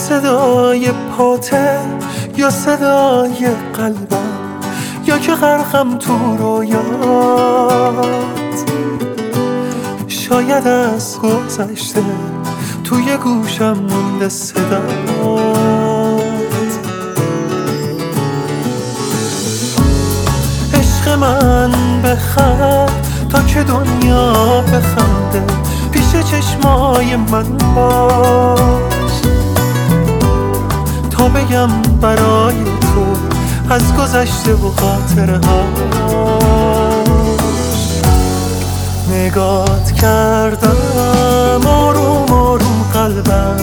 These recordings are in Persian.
صدای پاته یا صدای قلبم، یا که غرقم تو رویات. شاید از گذشته توی گوشم مونده صدات. عشق من بخند تا که دنیا بخنده، پیش چشمای من باش تا بگم برای تو از گذشته و خاطره هاش. نگات کردم آروم آروم قلبم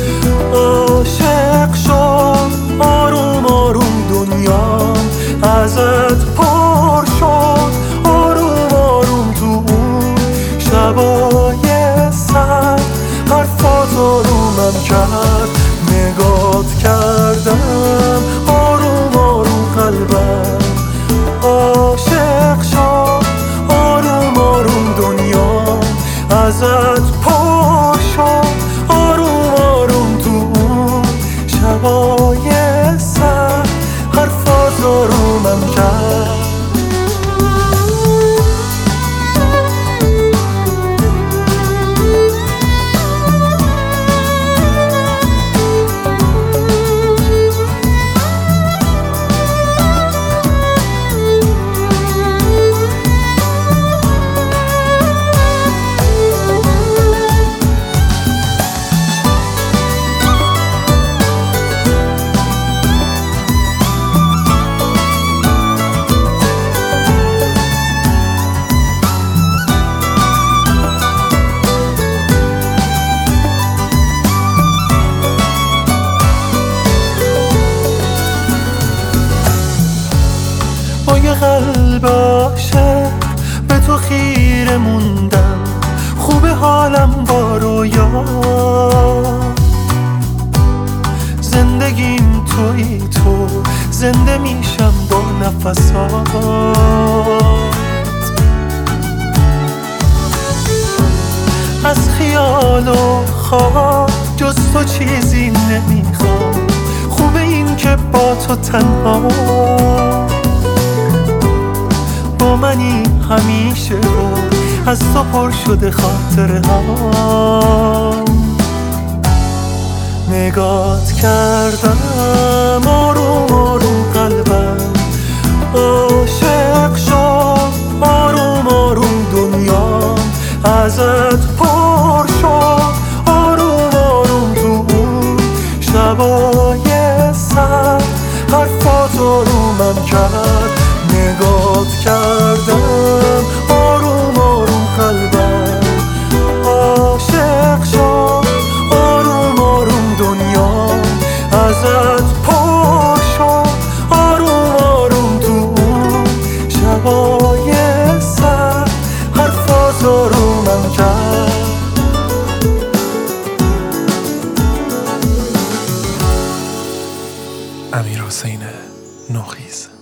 عاشق شد، آروم آروم دنیا ازت پر شد، آروم آروم تو اون شبای سر حرفات آرومم کرد. نگات کردم آروم آروم قلبم عاشق شد، آروم آروم دنیا ازت پر شد، آروم آروم تو اون شبای سر حرفات آرومم کرد. با یه قلب عاشق به تو خیره موندم، خوب حالم با رویا، زندگیم توی تو، زنده میشم با نفسات. از خیال و خواب جز تو چیزی نمیخوام، خوبه این که با تو تنها با منی همیشه و از تو پر شده خاطره ها. نگات کردم آروم آروم قلبم عاشق شد، آروم آروم دنیا ازت پر شد، آروم آروم تو اون شبای سر حرفات آرومم کرد. نگات کردم آروم آروم قلبم عاشق شد، آروم آروم دنیا ازت پر شد، آروم آروم تو اون شبای سر حرفات آرومم کرد. امیرحسین نوخیز.